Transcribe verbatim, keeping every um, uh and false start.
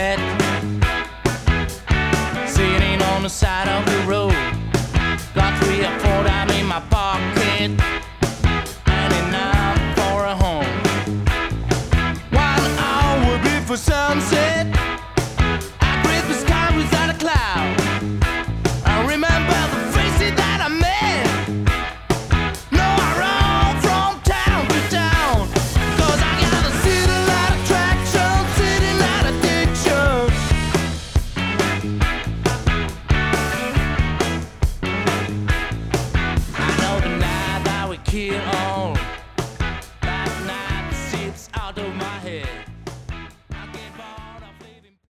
wet. Sitting on the side of the road, got three or four down in my pocket.